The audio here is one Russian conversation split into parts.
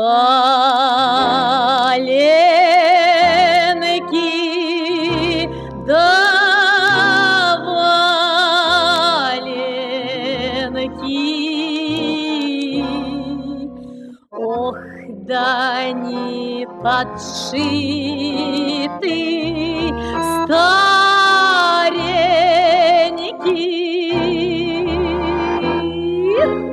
Валенки, да валенки, ох, да не подшиты старенькие.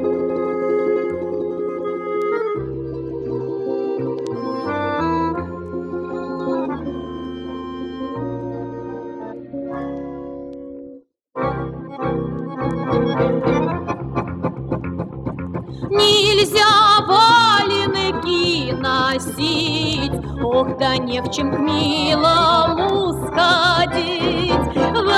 Нельзя валенки носить, ох, да не в чем к милому сходить.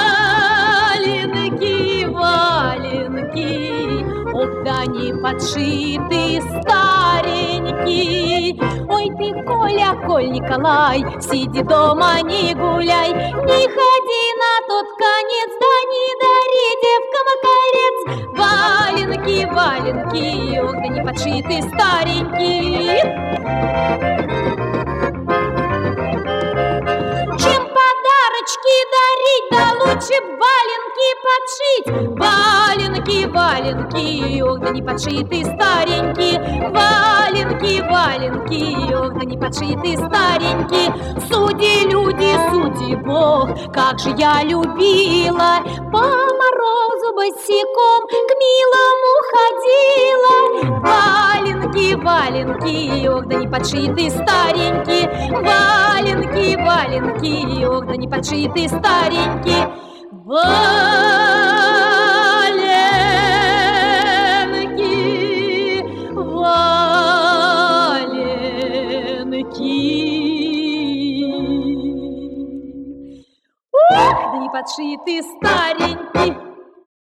Валенки, валенки, ох, да не подшиты старенькие. Ой ты, Коля, Коль Николай, сиди дома, не гуляй, не ходи на тот конец, да не дари девкам колец. Валенки, валенки, ох, да не подшиты старенькие. Чем подарочки дарить, да лучше валенки подшить. Валенки, валенки, ох, да не подшиты старенькие. Валенки, валенки, ох, да не подшиты старенькие. Суди, люди, суди Бог, как же я любила, по морозу босиком к милому ходила. Валенки, валенки, ох, да не подшиты старенькие. Валенки, валенки, ох, да не подшиты старенькие. Валенки, валенки, ох, да не подшиты старенькие.